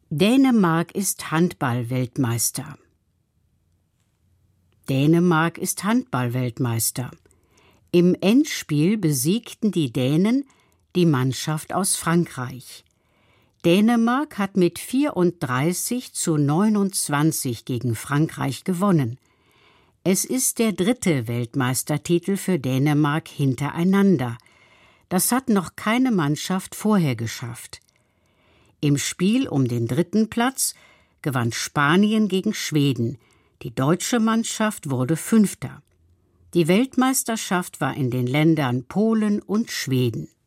Dänemark ist Handball-Weltmeister. Dänemark ist Handball-Weltmeister. Im Endspiel besiegten die Dänen die Mannschaft aus Frankreich. Dänemark hat mit 34:29 gegen Frankreich gewonnen. Es ist der 3. Weltmeistertitel für Dänemark hintereinander. Das hat noch keine Mannschaft vorher geschafft. Im Spiel um den 3. Platz gewann Spanien gegen Schweden. Die deutsche Mannschaft wurde 5. Die Weltmeisterschaft war in den Ländern Polen und Schweden.